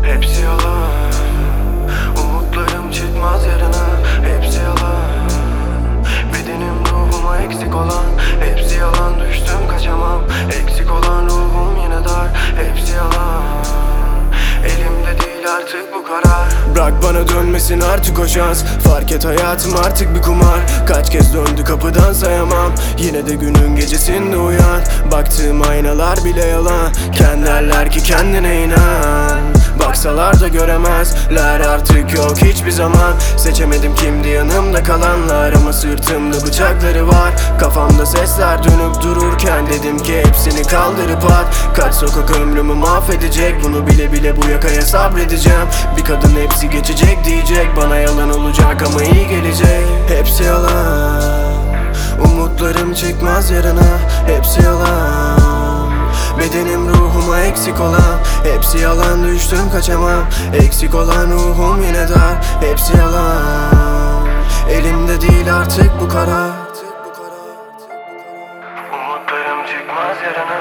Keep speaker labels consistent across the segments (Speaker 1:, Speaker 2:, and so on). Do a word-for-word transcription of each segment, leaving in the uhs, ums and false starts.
Speaker 1: Hepsi yalan. Umutlarım çıkmaz yarına. Hepsi yalan. Bedenim ruhuma eksik olan. Hepsi yalan, düştüm kaçamam. Eksik olan ruhum yine dar. Hepsi yalan. Elimde değil artık bu karar. Bırak bana dönmesin artık o şans. Fark et hayatım artık bir kumar. Kaç kez döndü kapıdan sayamam. Yine de günün gecesinde uyan. Baktığım aynalar bile yalan. Kendiler ki kendine inan. Baksalar da göremezler, artık yok hiçbir zaman. Seçemedim kimdi yanımda kalanlar, ama sırtımda bıçakları var. Kafamda sesler dönüp dururken dedim ki hepsini kaldırıp at. Kaç sokak ömrümü mahvedecek, bunu bile bile bu yakaya sabredeceğim. Bir kadın hepsi geçecek diyecek, bana yalan olacak ama iyi gelecek. Hepsi yalan. Umutlarım çıkmaz yarına. Hepsi yalan. Bedenim ruhuma eksik olan. Hepsi yalan, düştüm kaçamam. Eksik olan ruhum yine dar. Hepsi yalan. Elimde değil artık bu karar. Umutlarım çıkmaz yarına.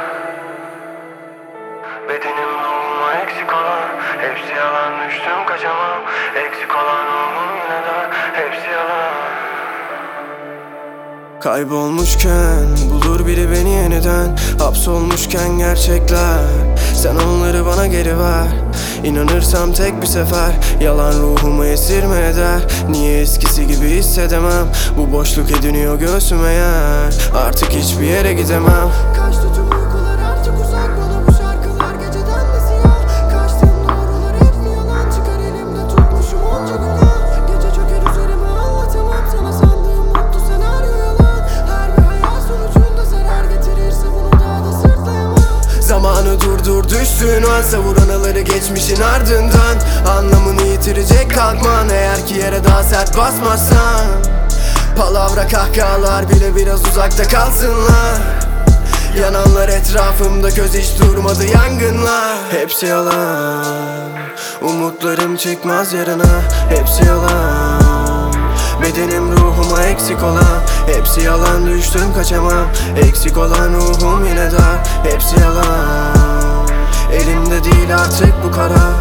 Speaker 1: Bedenim ruhuma eksik olan. Hepsi yalan, düştüm kaçamam. Eksik olan ruhum yine dar. Hepsi yalan. Kaybolmuşken bulur biri beni yeniden. Hapsolmuşken gerçekler, sen onları bana geri ver. İnanırsam tek bir sefer, yalan ruhumu esir mi eder? Niye eskisi gibi hissedemem? Bu boşluk ediniyor göğsüme yer. Artık hiçbir yere gidemem.
Speaker 2: Kaçtı tüm uykular artık uzak, bana bu şarkılar geceden de siyah. Kaçtığım doğrular hep mi yalan? Çıkar elimde tutmuşum onca günah. Gece çöker üzerime, anlatamam sana sandığım mutlu senaryo yalan. Her bir hayal sonucunda zarar getirirse bunu daha da sırtlayamam.
Speaker 1: Zamanı durdur, düştüğün an savur anıları geçmişin ardından. Anlamını yitirecek kalkman, eğer ki yere daha sert basmazsan. Palavra kahkahalar bile biraz uzakta kalsınlar. Yananlar etrafımda, köz hiç durmadı yangınlar. Hepsi yalan. Umutlarım çıkmaz yarına. Hepsi yalan. Bedenim ruhuma eksik olan. Hepsi yalan, düştüm kaçamam. Eksik olan ruhum yine dar. Hepsi yalan. Elimde değil artık bu karar.